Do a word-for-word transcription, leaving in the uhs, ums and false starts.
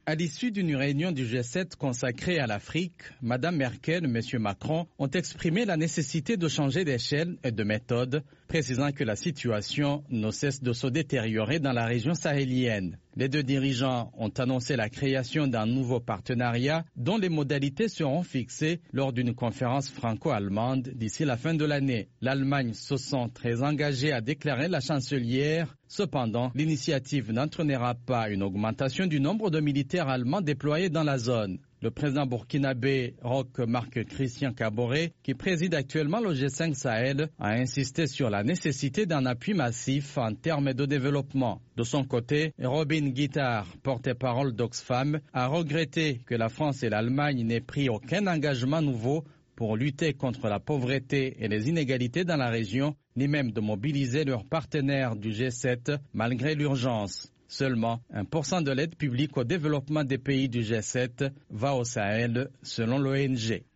À l'issue d'une réunion du G sept consacrée à l'Afrique, Mme Merkel et M. Macron ont exprimé la nécessité de changer d'échelle et de méthode, précisant que la situation ne cesse de se détériorer dans la région sahélienne. Les deux dirigeants ont annoncé la création d'un nouveau partenariat dont les modalités seront fixées lors d'une conférence franco-allemande d'ici la fin de l'année. L'Allemagne se sent très engagée, a déclaré la chancelière. Cependant, l'initiative n'entraînera pas une augmentation du nombre de militaires allemands déployés dans la zone. Le président burkinabé Roch Marc Christian Kaboré, qui préside actuellement le G cinq Sahel, a insisté sur la nécessité d'un appui massif en termes de développement. De son côté, Robin Guittard, porte-parole d'Oxfam, a regretté que la France et l'Allemagne n'aient pris aucun engagement nouveau pour lutter contre la pauvreté et les inégalités dans la région, ni même de mobiliser leurs partenaires du G sept malgré l'urgence. Seulement un pour cent de l'aide publique au développement des pays du G sept va au Sahel, selon l'O N G.